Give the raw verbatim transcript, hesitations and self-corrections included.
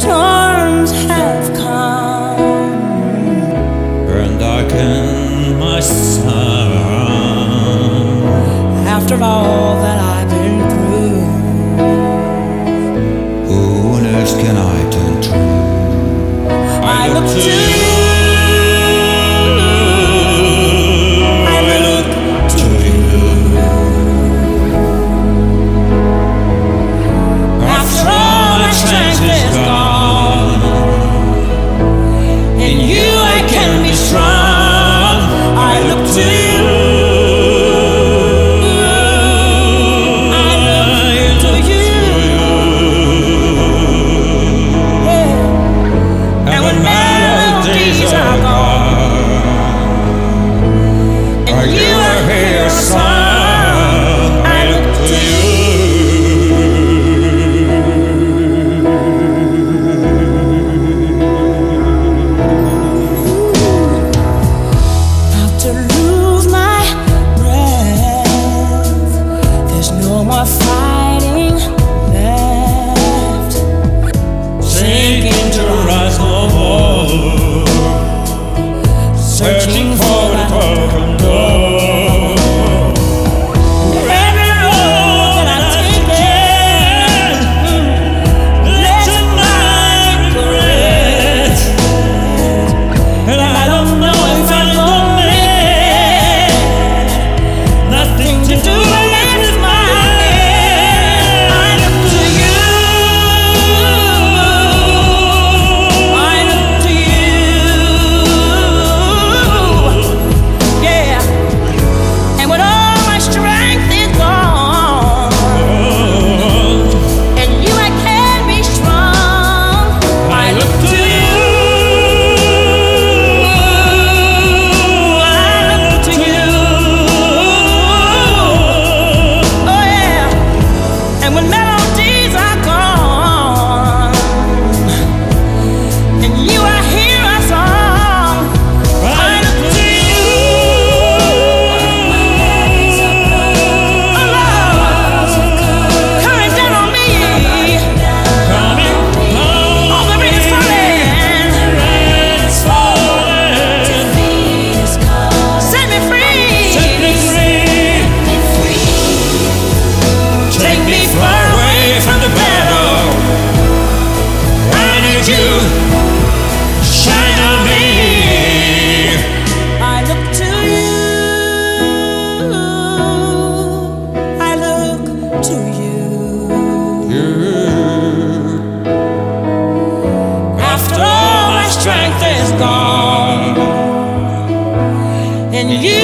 storms have come and darken my sun. after all that I've been through. Who on earth can I turn to? I look to you. I look to you. After all my strength is gone, in you I can be strong. I look to you. Fighting left, Sinking to rise no more, searching for the broken door. every road that I take, let tonight regret, And I don't know if I'm gonna make nothing to do. Strength is gone, and you